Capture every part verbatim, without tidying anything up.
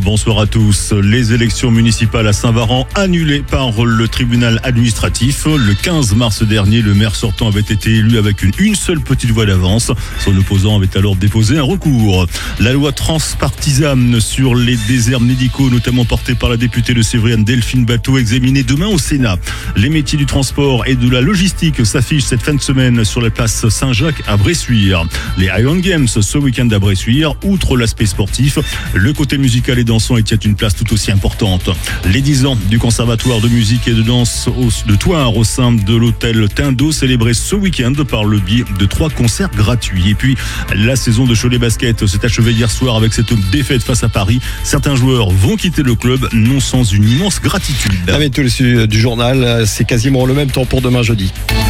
Bonsoir à tous. Les élections municipales à Saint-Varan annulées par le tribunal administratif. Le quinze mars dernier, le maire sortant avait été élu avec une, une seule petite voix d'avance. Son opposant avait alors déposé un recours. La loi transpartisane sur les déserts médicaux, notamment portée par la députée de Sévriane Delphine Batho, examinée demain au Sénat. Les métiers du transport et de la logistique s'affichent cette fin de semaine sur la place Saint-Jacques à Bressuire. Les Highland Games ce week-end à Bressuire. Outre l'aspect sportif, le côté musical et dansant y tient une place tout aussi importante. Les dix ans du Conservatoire de musique et de danse de Thouars au sein de l'hôtel Tindo célébrés ce week-end par le biais de trois concerts gratuits. Et puis, la saison de Cholet Basket s'est achevée hier soir avec cette défaite face à Paris. Certains joueurs vont quitter le club, non sans une immense gratitude. La météo du journal, c'est quasiment le même temps pour demain jeudi.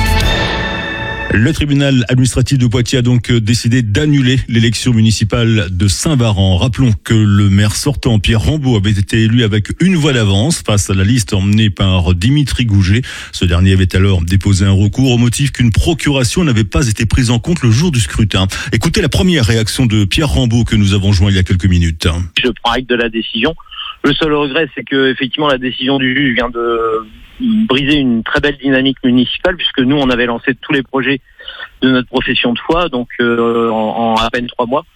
Le tribunal administratif de Poitiers a donc décidé d'annuler l'élection municipale de Saint-Varan. Rappelons que le maire sortant, Pierre Rambaud, avait été élu avec une voix d'avance face à la liste emmenée par Dimitri Gouget. Ce dernier avait alors déposé un recours au motif qu'une procuration n'avait pas été prise en compte le jour du scrutin. Écoutez la première réaction de Pierre Rambaud que nous avons joint il y a quelques minutes. Je prends acte de la décision. Le seul regret, c'est que effectivement la décision du juge vient de briser une très belle dynamique municipale, puisque nous on avait lancé tous les projets de notre profession de foi, donc euh, en, en à peine trois mois.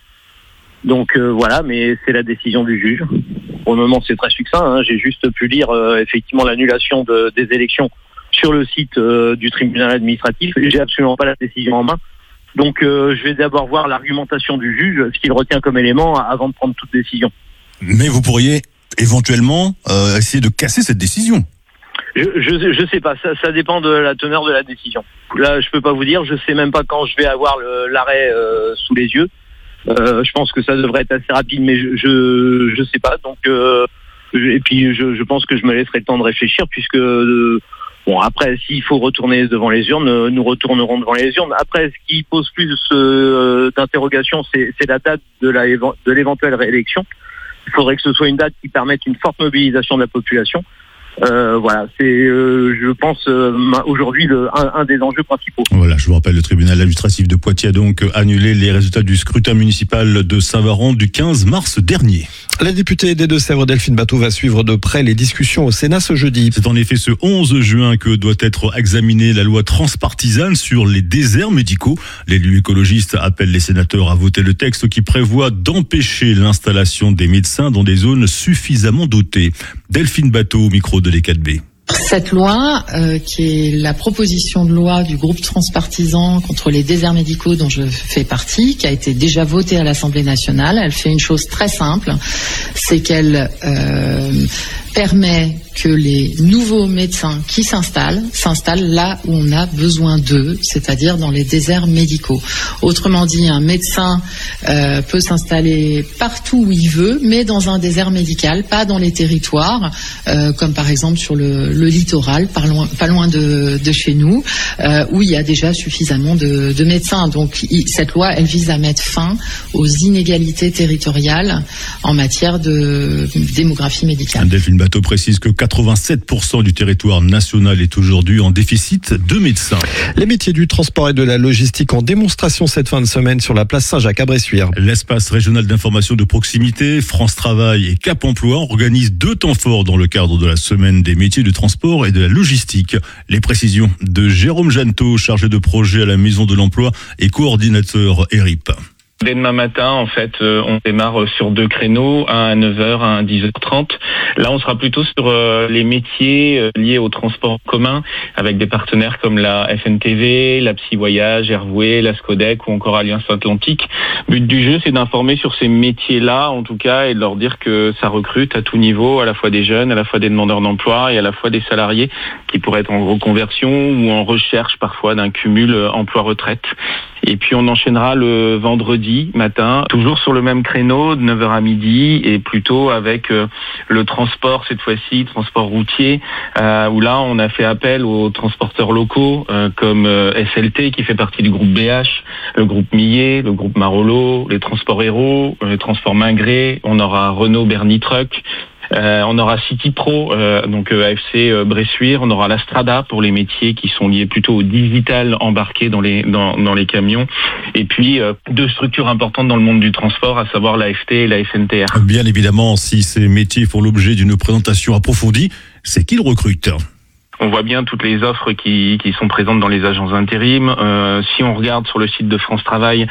Donc euh, voilà, mais c'est la décision du juge. Pour le moment, c'est très succinct. Hein. J'ai juste pu lire euh, effectivement l'annulation de, des élections sur le site euh, du tribunal administratif. J'ai absolument pas la décision en main. Donc euh, je vais d'abord voir l'argumentation du juge, ce qu'il retient comme élément avant de prendre toute décision. Mais vous pourriez éventuellement euh, essayer de casser cette décision. Je, je je sais pas, ça, ça dépend de la teneur de la décision. Là, je peux pas vous dire, je sais même pas quand je vais avoir le, l'arrêt euh, sous les yeux. Euh, je pense que ça devrait être assez rapide, mais je je, je sais pas. Donc euh, et puis je, je pense que je me laisserai le temps de réfléchir, puisque euh, bon après, s'il faut retourner devant les urnes, nous retournerons devant les urnes. Après, ce qui pose plus euh, d'interrogation, c'est, c'est la date de la de l'éventuelle réélection. Il faudrait que ce soit une date qui permette une forte mobilisation de la population. Euh, voilà, c'est, euh, je pense, euh, aujourd'hui le, un, un des enjeux principaux. Voilà, je vous rappelle, le tribunal administratif de Poitiers a donc annulé les résultats du scrutin municipal de Saint-Varan du quinze mars dernier. La députée des Deux-Sèvres, Delphine Batho, va suivre de près les discussions au Sénat ce jeudi. C'est en effet ce onze juin que doit être examinée la loi transpartisane sur les déserts médicaux. L'élu écologiste appelle les sénateurs à voter le texte qui prévoit d'empêcher l'installation des médecins dans des zones suffisamment dotées. Delphine Batho au micro de l'E quatre B. Cette loi, euh, qui est la proposition de loi du groupe transpartisan contre les déserts médicaux dont je fais partie, qui a été déjà votée à l'Assemblée nationale, elle fait une chose très simple, c'est qu'elle euh, permet que les nouveaux médecins qui s'installent, s'installent là où on a besoin d'eux, c'est-à-dire dans les déserts médicaux. Autrement dit, un médecin euh, peut s'installer partout où il veut, mais dans un désert médical, pas dans les territoires, euh, comme par exemple sur le, le littoral, pas loin, pas loin de, de chez nous, euh, où il y a déjà suffisamment de, de médecins. Donc il, cette loi, elle vise à mettre fin aux inégalités territoriales en matière de démographie médicale. Delphine Batho précise que quatre-vingt-sept pour cent du territoire national est aujourd'hui en déficit de médecins. Les métiers du transport et de la logistique en démonstration cette fin de semaine sur la place Saint-Jacques à Bressuire. L'espace régional d'information de proximité, France Travail et Cap Emploi organisent deux temps forts dans le cadre de la semaine des métiers du transport et de la logistique. Les précisions de Jérôme Janto, chargé de projet à la Maison de l'Emploi et coordinateur E R I P. Dès demain matin, en fait, euh, on démarre sur deux créneaux, un à neuf heures, un à dix heures trente. Là, on sera plutôt sur euh, les métiers euh, liés au transport en commun, avec des partenaires comme la F N T V, la Psy Voyage, Airway, la Scodec ou encore Alliance Atlantique. Le but du jeu, c'est d'informer sur ces métiers-là, en tout cas, et de leur dire que ça recrute à tout niveau, à la fois des jeunes, à la fois des demandeurs d'emploi et à la fois des salariés qui pourraient être en reconversion ou en recherche parfois d'un cumul emploi-retraite. Et puis on enchaînera le vendredi matin, toujours sur le même créneau, de neuf heures à midi, et plutôt avec euh, le transport, cette fois-ci, transport routier, euh, où là on a fait appel aux transporteurs locaux, euh, comme euh, S L T, qui fait partie du groupe B H, le groupe Millet, le groupe Marolo, les transports Héros, les transports Mingré, on aura Renault Bernie Truck, Euh, on aura City Pro, euh, donc euh, A F C euh, Bressuire. On aura la Strada pour les métiers qui sont liés plutôt au digital embarqué dans les dans, dans les camions. Et puis euh, deux structures importantes dans le monde du transport, à savoir l'A F T et la F N T R. Bien évidemment, si ces métiers font l'objet d'une présentation approfondie, c'est qu'ils recrutent. On voit bien toutes les offres qui, qui sont présentes dans les agences d'intérim. Euh, si on regarde sur le site de France Travail,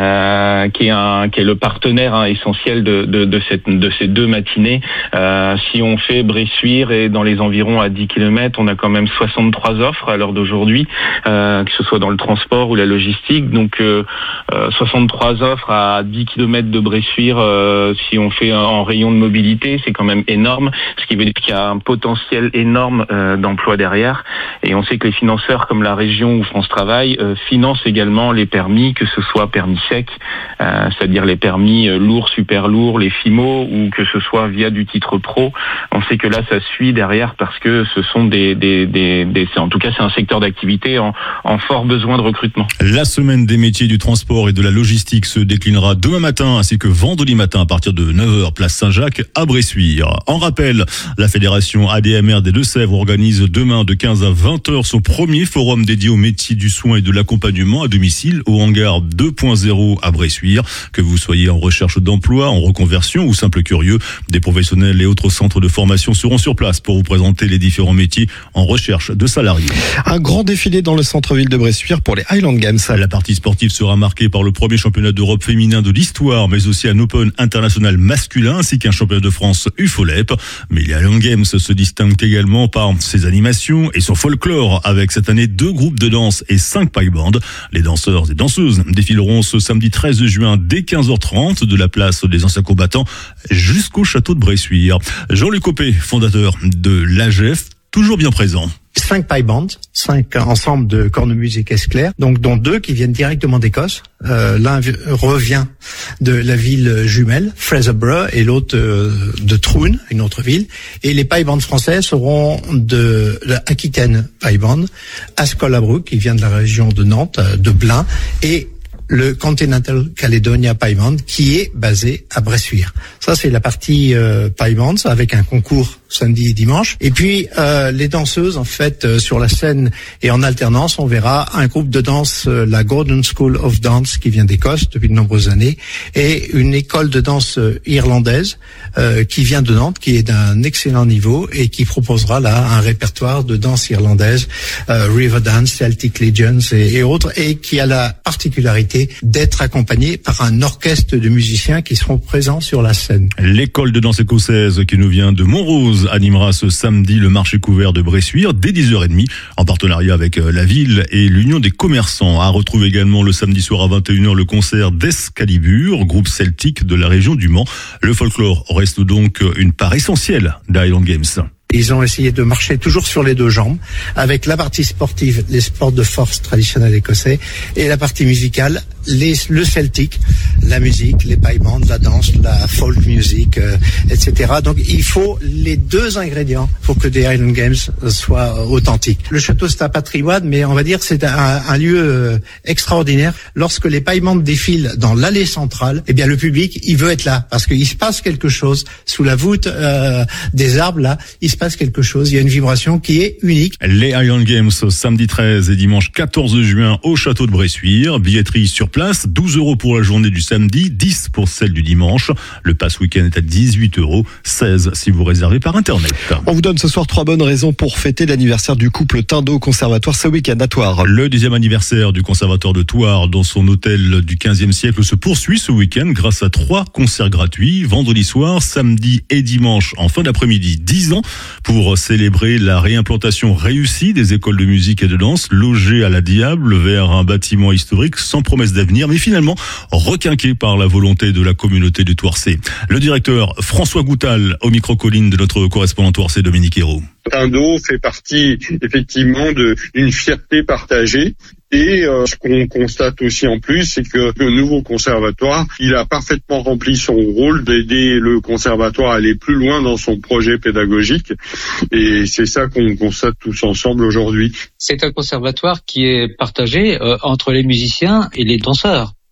euh, qui est un, qui est le partenaire hein, essentiel de, de, de, cette, de ces deux matinées, euh, si on fait Bressuire et dans les environs à dix kilomètres, on a quand même soixante-trois offres à l'heure d'aujourd'hui, euh, que ce soit dans le transport ou la logistique. Donc euh, euh, soixante-trois offres à dix kilomètres de Bressuire, euh, si on fait en rayon de mobilité, c'est quand même énorme, ce qui veut dire qu'il y a un potentiel énorme euh, d'emploi derrière, et on sait que les financeurs comme la région ou France Travail euh, financent également les permis, que ce soit permis sec, euh, c'est-à-dire les permis euh, lourds, super lourds, les F I M O, ou que ce soit via du titre pro. On sait que là ça suit derrière parce que ce sont des, des, des, des c'est, en tout cas c'est un secteur d'activité en, en fort besoin de recrutement. La semaine des métiers du transport et de la logistique se déclinera demain matin ainsi que vendredi matin à partir de neuf heures place Saint-Jacques à Bressuire. En rappel, la fédération A D M R des Deux-Sèvres organise demain de quinze à vingt heures son premier forum dédié aux métiers du soin et de l'accompagnement à domicile au hangar deux point zéro à Bressuire. Que vous soyez en recherche d'emploi, en reconversion ou simple curieux, des professionnels et autres centres de formation seront sur place pour vous présenter les différents métiers en recherche de salariés. Un grand défilé dans le centre-ville de Bressuire pour les Highland Games. La partie sportive sera marquée par le premier championnat d'Europe féminin de l'histoire, mais aussi un Open international masculin ainsi qu'un championnat de France U F O L E P. Mais les Highland Games se distinguent également par ses animations et son folklore avec cette année deux groupes de danse et cinq pipe bands. Les danseurs et danseuses défileront ce samedi treize juin dès quinze heures trente de la place des anciens combattants jusqu'au château de Bressuire. Jean-Luc Copé, fondateur de l'A G F, toujours bien présent. Cinq pipe bands, cinq ensembles de cornemuses éclairs, donc dont deux qui viennent directement d'Écosse. Euh, l'un revient de la ville jumelle, Fraserburgh, et l'autre euh, de Troon, une autre ville. Et les pipe bands français seront de l'Aquitaine pipe band, Ascol-Abrook, qui vient de la région de Nantes, de Blain, et le Continental Caledonia Pipe Band, qui est basé à Bressuire. Ça, c'est la partie euh, pipe bands avec un concours samedi et dimanche. Et puis euh, les danseuses, en fait, euh, sur la scène et en alternance, on verra un groupe de danse, euh, la Gordon School of Dance, qui vient d'Écosse depuis de nombreuses années, et une école de danse euh, irlandaise euh, qui vient de Nantes, qui est d'un excellent niveau et qui proposera là un répertoire de danse irlandaise, euh, River Dance, Celtic Legends et, et autres, et qui a la particularité d'être accompagné par un orchestre de musiciens qui seront présents sur la scène. L'école de danse écossaise qui nous vient de Montrose animera ce samedi le marché couvert de Bressuire dès dix heures trente en partenariat avec la ville et l'Union des commerçants. À retrouver également le samedi soir à vingt et une heures le concert d'Escalibur, groupe celtique de la région du Mans. Le folklore reste donc une part essentielle des Highland Games. Ils ont essayé de marcher toujours sur les deux jambes, avec la partie sportive, les sports de force traditionnels écossais, et la partie musicale, les, le celtique, la musique, les pipe bands, la danse, la folk music, euh, et cetera. Donc il faut les deux ingrédients pour que des Highland Games soient authentiques. Le château, c'est un patrimoine, mais on va dire c'est un, un lieu euh, extraordinaire. Lorsque les pipe bands défilent dans l'allée centrale, eh bien le public, il veut être là, parce qu'il se passe quelque chose sous la voûte euh, des arbres là. Il se passe quelque chose, il y a une vibration qui est unique. Les Highland Games samedi treize et dimanche quatorze juin au château de Bressuire. Billetterie sur place, douze euros pour la journée du samedi, dix pour celle du dimanche. Le pass week-end est à dix-huit euros, seize si vous réservez par internet. On vous donne ce soir trois bonnes raisons pour fêter l'anniversaire du couple Tindo au Conservatoire ce week-end à Thouars. Le dixième anniversaire du Conservatoire de Thouars dans son hôtel du quinzième siècle se poursuit ce week-end grâce à trois concerts gratuits, vendredi soir, samedi et dimanche en fin d'après-midi, dix ans. Pour célébrer la réimplantation réussie des écoles de musique et de danse logées à la Diable vers un bâtiment historique sans promesse d'avenir, mais finalement requinqué par la volonté de la communauté du Thouarsais. Le directeur François Goutal au micro-colline de notre correspondant Thouarsais Dominique Hérault. Tindo fait partie effectivement de d'une fierté partagée. Et euh, ce qu'on constate aussi en plus, c'est que le nouveau conservatoire, il a parfaitement rempli son rôle d'aider le conservatoire à aller plus loin dans son projet pédagogique. Et c'est ça qu'on constate tous ensemble aujourd'hui. C'est un conservatoire qui est partagé euh, entre les musiciens et les danseurs.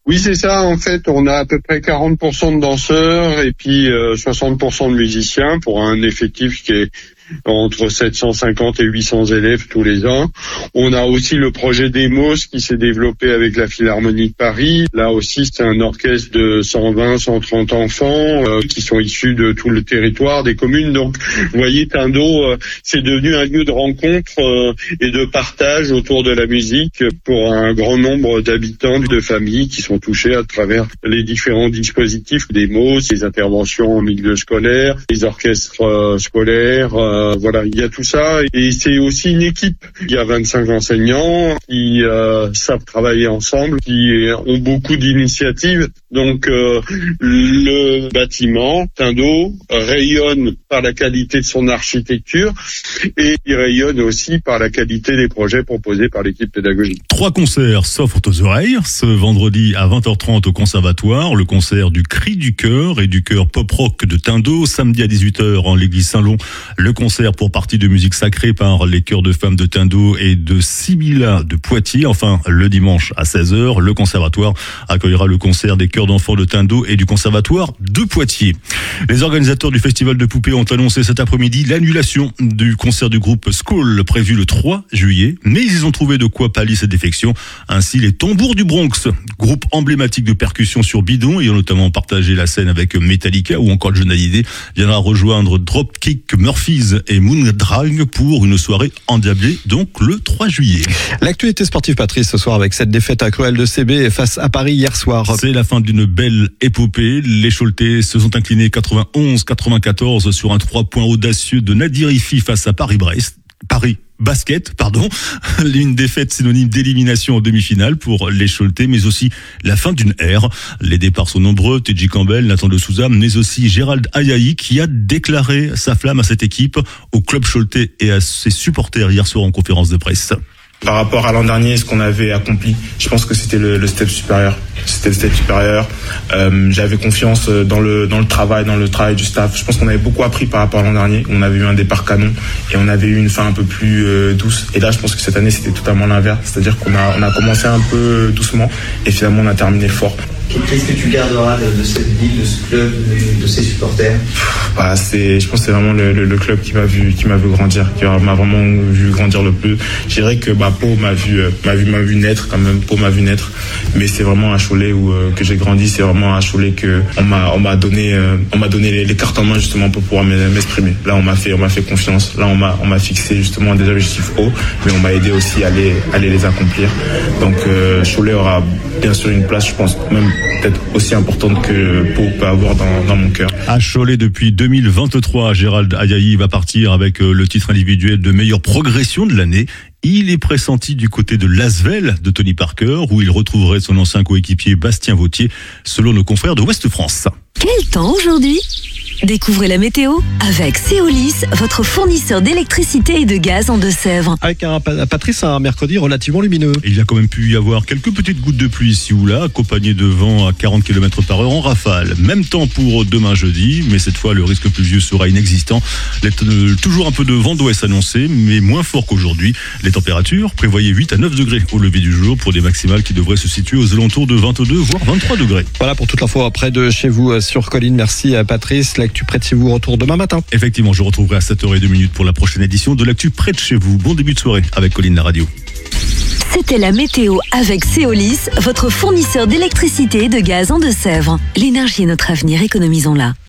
Oui, c'est ça. En fait, on a à peu près quarante pour cent de danseurs et puis euh, soixante pour cent de musiciens pour un effectif qui est entre sept cent cinquante et huit cents élèves tous les ans. On a aussi le projet Demos qui s'est développé avec la Philharmonie de Paris. Là aussi, c'est un orchestre de cent vingt, cent trente enfants euh, qui sont issus de tout le territoire des communes. Donc, vous voyez, Tindo, euh, c'est devenu un lieu de rencontre euh, et de partage autour de la musique pour un grand nombre d'habitants, de familles qui sont touchés à travers les différents dispositifs, Demos, les interventions en milieu scolaire, les orchestres euh, scolaires, euh, Euh, voilà, il y a tout ça et c'est aussi une équipe. Il y a vingt-cinq enseignants qui euh, savent travailler ensemble, qui ont beaucoup d'initiatives. Donc euh, le bâtiment Tindo rayonne par la qualité de son architecture et il rayonne aussi par la qualité des projets proposés par l'équipe pédagogique. Trois concerts s'offrent aux oreilles. Ce vendredi à vingt heures trente au Conservatoire, le concert du Cri du Cœur et du Chœur Pop-Rock de Tindo. Samedi à dix-huit heures en l'église Saint-Lon, le concert pour partie de musique sacrée par les chœurs de femmes de Tindo et de Sibylla de Poitiers. Enfin, le dimanche à seize heures, le Conservatoire accueillera le concert des chœurs d'enfants de Tindo et du Conservatoire de Poitiers. Les organisateurs du Festival de Poupées ont annoncé cet après-midi l'annulation du concert du groupe School prévu le trois juillet, mais ils ont trouvé de quoi pallier cette défection. Ainsi, les Tambours du Bronx, groupe emblématique de percussion sur bidon, ayant notamment partagé la scène avec Metallica ou encore John Hallyday, viendra rejoindre Dropkick Murphys et Moondrag pour une soirée endiablée, donc le trois juillet. L'actualité sportive, Patrice, ce soir avec cette défaite à Cruel de C B face à Paris hier soir. C'est la fin d'une belle épopée. Les Choletais se sont inclinés quatre-vingt-onze à quatre-vingt-quatorze sur un trois points audacieux de Nadir Ifi face à Paris-Brest. Paris Basket, pardon, une défaite synonyme d'élimination en demi-finale pour les Choletais, mais aussi la fin d'une ère. Les départs sont nombreux, T J Campbell, Nathan de Souza, mais aussi Gérald Ayayi qui a déclaré sa flamme à cette équipe, au club Choletais et à ses supporters hier soir en conférence de presse. Par rapport à l'an dernier, ce qu'on avait accompli, je pense que c'était le, le step supérieur. C'était le step supérieur. Euh, j'avais confiance dans le dans le travail, dans le travail du staff. Je pense qu'on avait beaucoup appris par rapport à l'an dernier. On avait eu un départ canon et on avait eu une fin un peu plus euh, douce. Et là, je pense que cette année, c'était totalement l'inverse. C'est-à-dire qu'on a on a commencé un peu doucement et finalement on a terminé fort. Qu'est-ce que tu garderas de, de cette ville, de ce club, de, de ses supporters? Bah, c'est, je pense que c'est vraiment le, le, le club qui m'a vu, qui m'a vu grandir, qui m'a vraiment vu grandir le plus. Je dirais que bah, Pau m'a vu, m'a vu, m'a vu naître quand même. Pau m'a vu naître, mais c'est vraiment à Cholet où euh, que j'ai grandi. C'est vraiment à Cholet que on m'a, on m'a donné, euh, on m'a donné les, les cartes en main justement pour pouvoir m'exprimer. Là, on m'a fait, on m'a fait confiance. Là, on m'a, on m'a fixé justement des objectifs hauts, mais on m'a aidé aussi à les, à les, les accomplir. Donc, euh, Cholet aura bien sûr une place, je pense, même peut-être aussi importante que Pau peut avoir dans, dans mon cœur. À Cholet depuis deux mille vingt-trois, Gérald Ayayi va partir avec le titre individuel de meilleure progression de l'année. Il est pressenti du côté de l'Asvel de Tony Parker, où il retrouverait son ancien coéquipier Bastien Vautier, selon nos confrères de Ouest France. Quel temps aujourd'hui ? Découvrez la météo avec Céolis, votre fournisseur d'électricité et de gaz en Deux-Sèvres. Avec un, Patrice, un mercredi relativement lumineux. Il y a quand même pu y avoir quelques petites gouttes de pluie ici ou là, accompagnées de vent à quarante kilomètres par heure en rafale. Même temps pour demain jeudi, mais cette fois le risque pluvieux sera inexistant. Toujours un peu de vent d'ouest annoncé, mais moins fort qu'aujourd'hui. Les températures, prévoyez huit à neuf degrés au lever du jour pour des maximales qui devraient se situer aux alentours de vingt-deux voire vingt-trois degrés. Voilà pour toute l'info près de chez vous sur Colline. Merci Patrice. L'actu près de chez vous retour demain matin. Effectivement, je retrouverai à sept heures deux pour la prochaine édition de l'actu près de chez vous. Bon début de soirée avec Colline la radio. C'était la météo avec Céolis, votre fournisseur d'électricité et de gaz en Deux-Sèvres. L'énergie est notre avenir, économisons-la.